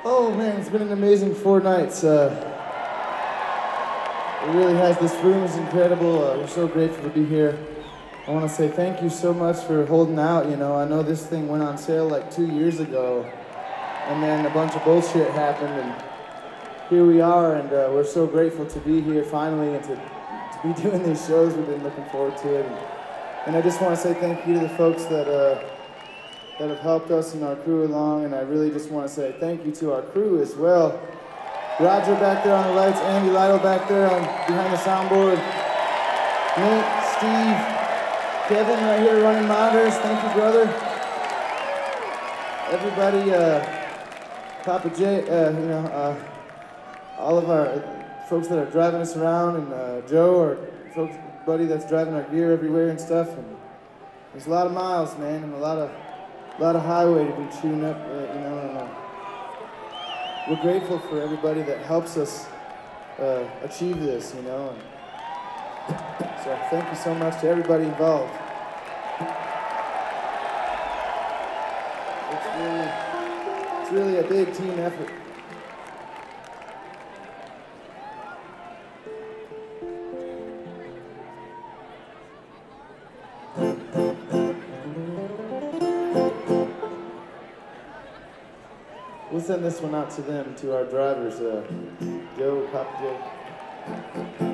Oh man, it's been an amazing 4 nights. It really has. This room is incredible. We're so grateful to be here. I want to say thank you so much for holding out. You know, I know this thing went on sale like 2 years ago, and then a bunch of bullshit happened, and here we are, and we're so grateful to be here finally and to be doing these shows. We've been looking forward to it, and I just want to say thank you to the folks that have helped us and our crew along, and I really just want to say thank you to our crew as well. Roger back there on the lights, Andy Lytle back there behind the soundboard, Nate, Steve, Kevin right here running monitors. Thank you, brother. Everybody, Papa J, all of our folks that are driving us around, and Joe, our buddy that's driving our gear everywhere and stuff. And there's a lot of miles, man, and a lot of highway to be chewing up, and we're grateful for everybody that helps us achieve this, and so thank you so much to everybody involved. It's really a big team effort. We'll send this one out to them, to our drivers, Joe, Papa Joe.